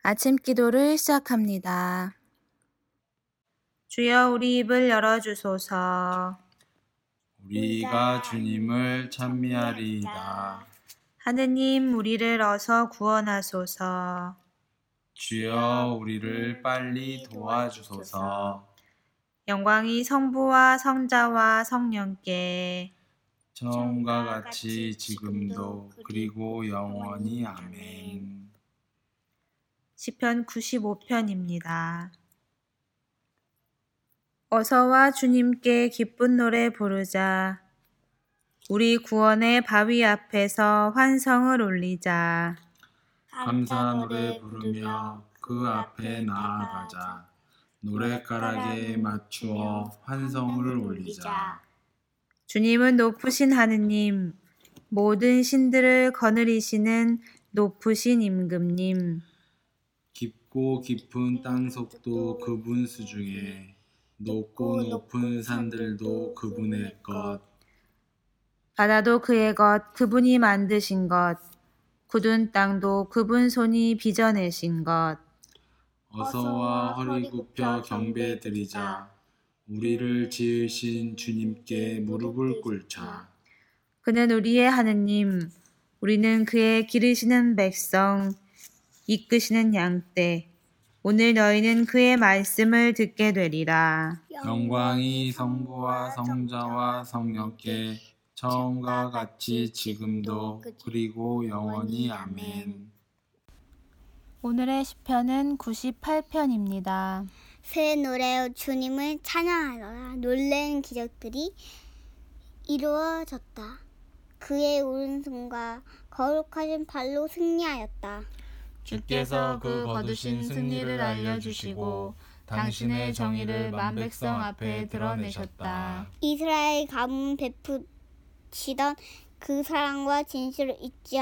아침 기도를 시작합니다. 주여 우리 입을 열어주소서. 우리가 주님을 찬미하리이다. 하느님 우리를 어서 구원하소서. 주여 우리를 빨리 도와주소서. 영광이 성부와 성자와 성령께 처음과 같이 지금도 그리고 영원히 아멘. 시편 95편입니다. 어서와 주님께 기쁜 노래 부르자. 우리 구원의 바위 앞에서 환성을 올리자. 감사 노래 부르며 그 앞에 나아가자. 노랫가락에 맞추어 환성을 올리자. 주님은 높으신 하느님, 모든 신들을 거느리시는 높으신 임금님. 깊고 깊은 땅속도 그분 수중에 높고 높은 산들도 그분의 것. 바다도 그의 것, 그분이 만드신 것. 굳은 땅도 그분 손이 빚어내신 것. 어서와 허리 굽혀 경배드리자. 우리를 지으신 주님께 무릎을 꿇자. 그는 우리의 하느님, 우리는 그의 기르시는 백성, 이끄시는 양떼. 오늘 너희는 그의 말씀을 듣게 되리라. 영광이 성부와 성자와 성령께 처음과 같이 지금도 그리고 영원히 아멘. 오늘의 시편은 98편입니다. 새 노래로 주님을 찬양하더라. 놀라운 기적들이 이루어졌다. 그의 오른손과 거룩하신 발로 승리하였다. 주께서 그 거두신 승리를 알려주시고 당신의 정의를 만백성 앞에 드러내셨다. 이스라엘 가문 베푸시던 그 사랑과 진실을 잊지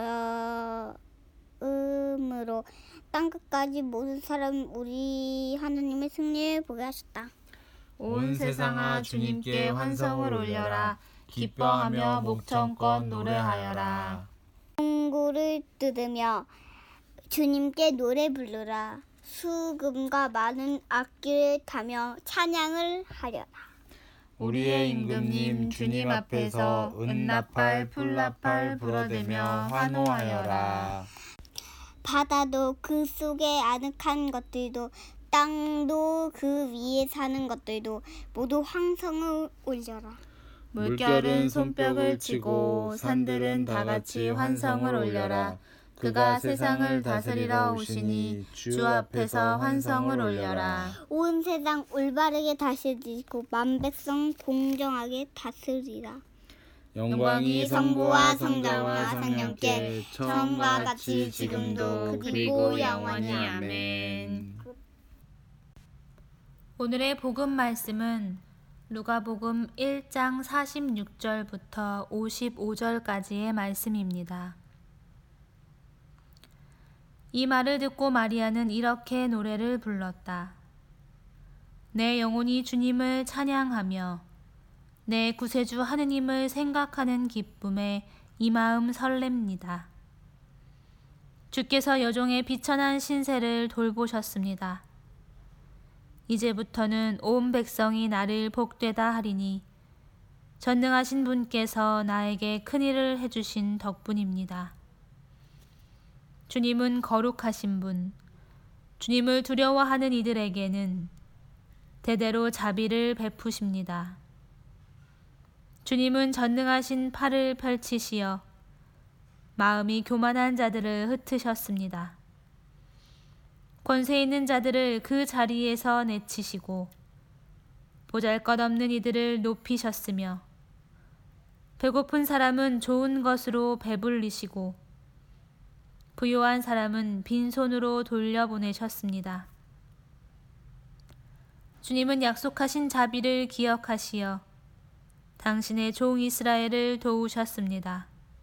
않으셨으므로 땅끝까지 모든 사람 우리 하느님의 승리를 보게 하셨다. 온 세상아 주님께 환성을 올려라. 기뻐하며 목청껏 노래하여라. 동구를 뜯으며 주님께 노래 부르라. 수금과 많은 악기를 타며 찬양을 하려라. 우리의 임금님 주님 앞에서 은나팔 풀나팔 불어대며 환호하여라. 바다도 그 속에 아늑한 것들도 땅도 그 위에 사는 것들도 모두 환성을 올려라. 물결은 손뼉을 치고 산들은 다같이 환성을 올려라. 그가 세상을 다스리러 오시니 주 앞에서 환성을 올려라. 온 세상 올바르게 다스리고 만백성 공정하게 다스리라. 영광이 성부와 성자와 성령께 처음과 같이 지금도 그리고 영원히 아멘. 오늘의 복음 말씀은 누가복음 1장 46절부터 55절까지의 말씀입니다. 이 말을 듣고 마리아는 이렇게 노래를 불렀다. 내 영혼이 주님을 찬양하며 내 구세주 하느님을 생각하는 기쁨에 이 마음 설렙니다. 주께서 여종의 비천한 신세를 돌보셨습니다. 이제부터는 온 백성이 나를 복되다 하리니 전능하신 분께서 나에게 큰일을 해주신 덕분입니다. 주님은 거룩하신 분, 주님을 두려워하는 이들에게는 대대로 자비를 베푸십니다. 주님은 전능하신 팔을 펼치시어 마음이 교만한 자들을 흩으셨습니다. 권세 있는 자들을 그 자리에서 내치시고 보잘것없는 이들을 높이셨으며 배고픈 사람은 좋은 것으로 배불리시고 부요한 사람은 빈손으로 돌려보내셨습니다. 주님은 약속하신 자비를 기억하시어 당신의 종 이스라엘을 도우셨습니다.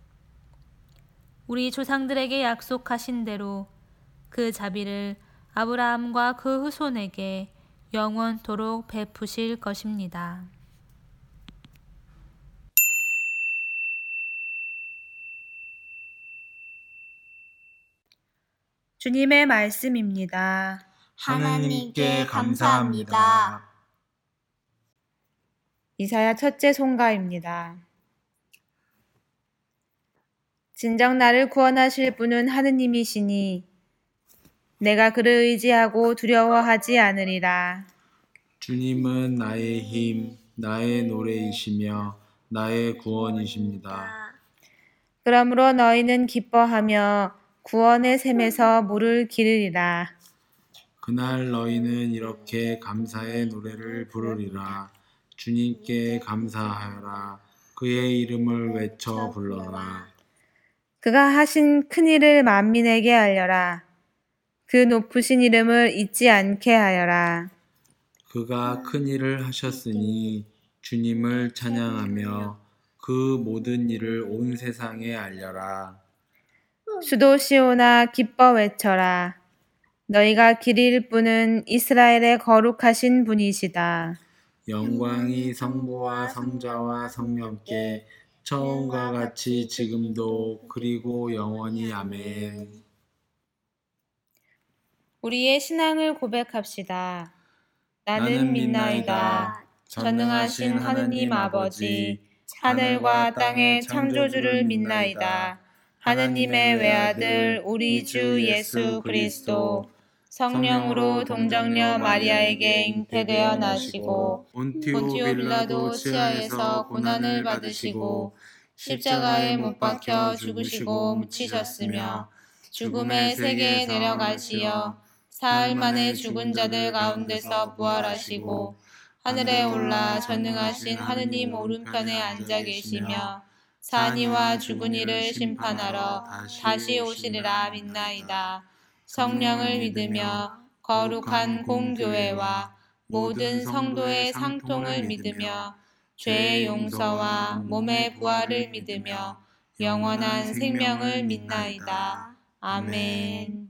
우리 조상들에게 약속하신 대로 그 자비를 아브라함과 그 후손에게 영원토록 베푸실 것입니다. 주님의 말씀입니다. 하나님께 감사합니다. 이사야 첫째 송가입니다. 진정 나를 구원하실 분은 하느님이시니 내가 그를 의지하고 두려워하지 않으리라. 주님은 나의 힘, 나의 노래이시며 나의 구원이십니다. 그러므로 너희는 기뻐하며 구원의 샘에서 물을 기르리라. 그날 너희는 이렇게 감사의 노래를 부르리라. 주님께 감사하여라. 그의 이름을 외쳐 불러라. 그가 하신 큰 일을 만민에게 알려라. 그 높으신 이름을 잊지 않게 하여라. 그가 큰 일을 하셨으니 주님을 찬양하며 그 모든 일을 온 세상에 알려라. 수도 시온아 기뻐 외쳐라. 너희가 기릴 분은 이스라엘의 거룩하신 분이시다. 영광이 성부와 성자와 성령께 처음과 같이 지금도 그리고 영원히 아멘. 우리의 신앙을 고백합시다. 나는 믿나이다. 전능하신 하느님 아버지, 하늘과 땅의 창조주를 믿나이다. 하느님의 외아들 우리 주 예수 그리스도 성령으로 동정녀 마리아에게 잉태되어 나시고 본티오 빌라도 치하에서 고난을 받으시고 십자가에 못 박혀 죽으시고 묻히셨으며 죽음의 세계에 내려가시어 사흘 만에 죽은 자들 가운데서 부활하시고 하늘에 올라 전능하신 하느님 오른편에 앉아 계시며 산이와 죽은 이를 심판하러 다시 오시리라 믿나이다. 성령을 믿으며 거룩한 공교회와 모든 성도의 상통을 믿으며 죄의 용서와 몸의 부활을 믿으며 영원한 생명을 믿나이다. 아멘.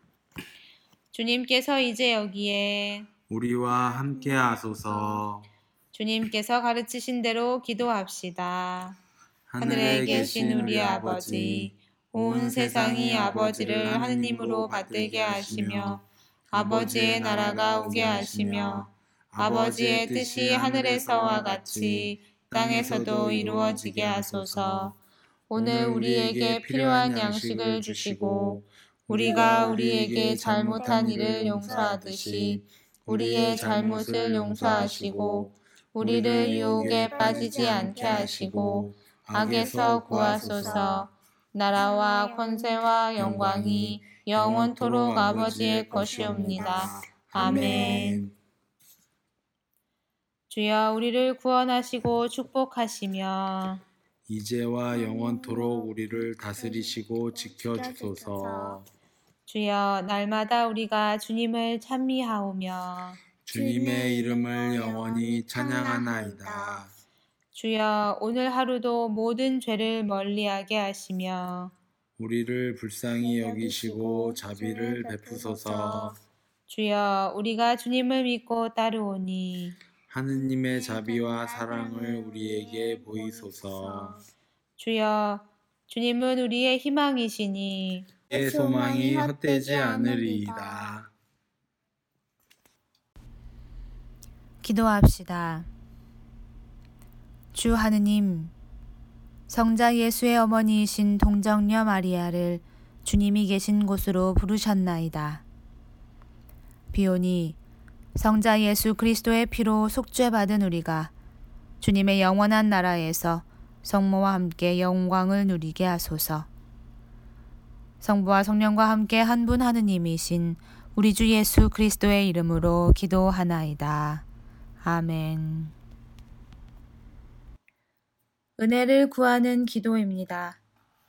주님께서 이제 여기에 우리와 함께 하소서. 주님께서 가르치신 대로 기도합시다. 하늘에 계신 우리 아버지, 온 세상이 아버지를 하느님으로 받들게 하시며 아버지의 나라가 오게 하시며 아버지의 뜻이 하늘에서와 같이 땅에서도 이루어지게 하소서. 오늘 우리에게 필요한 양식을 주시고 우리가 우리에게 잘못한 일을 용서하듯이 우리의 잘못을 용서하시고 우리를 유혹에 빠지지 않게 하시고 악에서 구하소서. 나라와 권세와 영광이 영원토록 아버지의 것이옵니다. 아멘. 주여 우리를 구원하시고 축복하시며 이제와 영원토록 우리를 다스리시고 지켜주소서. 주여 날마다 우리가 주님을 찬미하오며 주님의 이름을 영원히 찬양하나이다. 주여 오늘 하루도 모든 죄를 멀리하게 하시며 우리를 불쌍히 여기시고 자비를 베푸소서. 주여 우리가 주님을 믿고 따르오니 하느님의 자비와 사랑을 우리에게 보이소서. 주여 주님은 우리의 희망이시니 내 소망이 헛되지 않으리이다. 기도합시다. 주 하느님, 성자 예수의 어머니이신 동정녀 마리아를 주님이 계신 곳으로 부르셨나이다. 비오니 성자 예수 그리스도의 피로 속죄받은 우리가 주님의 영원한 나라에서 성모와 함께 영광을 누리게 하소서. 성부와 성령과 함께 한 분 하느님이신 우리 주 예수 그리스도의 이름으로 기도하나이다. 아멘. 은혜를 구하는 기도입니다.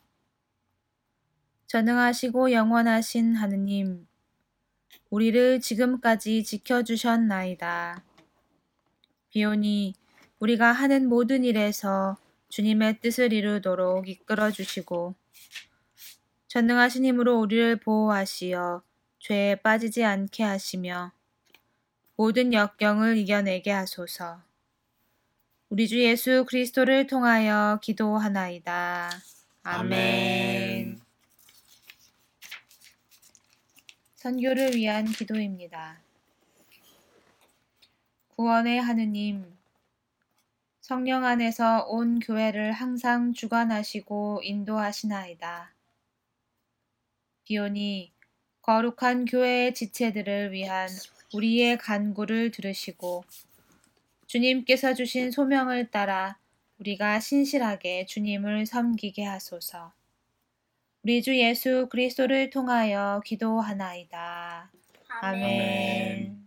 전능하시고 영원하신 하느님, 우리를 지금까지 지켜주셨나이다. 비오니 우리가 하는 모든 일에서 주님의 뜻을 이루도록 이끌어 주시고 전능하신 힘으로 우리를 보호하시어 죄에 빠지지 않게 하시며 모든 역경을 이겨내게 하소서. 우리 주 예수 그리스도를 통하여 기도하나이다. 아멘. 선교를 위한 기도입니다. 구원의 하느님, 성령 안에서 온 교회를 항상 주관하시고 인도하시나이다. 비오니 거룩한 교회의 지체들을 위한 우리의 간구를 들으시고 주님께서 주신 소명을 따라 우리가 신실하게 주님을 섬기게 하소서. 우리 주 예수 그리스도를 통하여 기도하나이다. 아멘.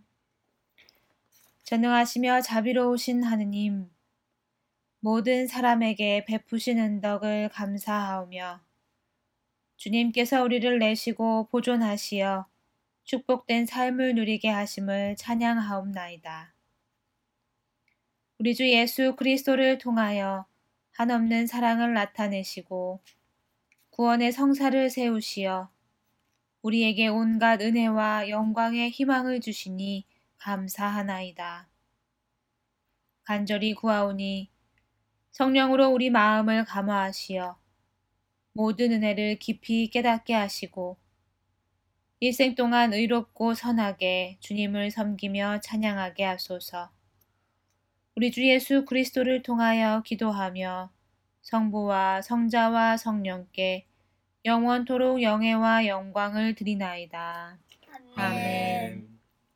전능하시며 자비로우신 하느님, 모든 사람에게 베푸신 은덕을 감사하오며 주님께서 우리를 내시고 보존하시어 축복된 삶을 누리게 하심을 찬양하옵나이다. 우리 주 예수 그리스도를 통하여 한없는 사랑을 나타내시고 구원의 성사를 세우시어 우리에게 온갖 은혜와 영광의 희망을 주시니 감사하나이다. 간절히 구하오니 성령으로 우리 마음을 감화하시어 모든 은혜를 깊이 깨닫게 하시고 일생 동안 의롭고 선하게 주님을 섬기며 찬양하게 하소서. 우리 주 예수 그리스도를 통하여 기도하며 성부와 성자와 성령께 영원토록 영예와 영광을 드리나이다. 아멘.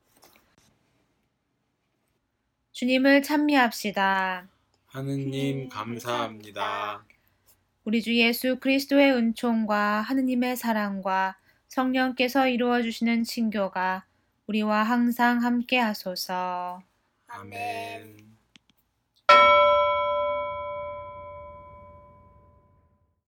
주님을 찬미합시다. 하느님 감사합니다. 우리 주 예수 그리스도의 은총과 하느님의 사랑과 성령께서 이루어 주시는 친교가 우리와 항상 함께 하소서. 아멘.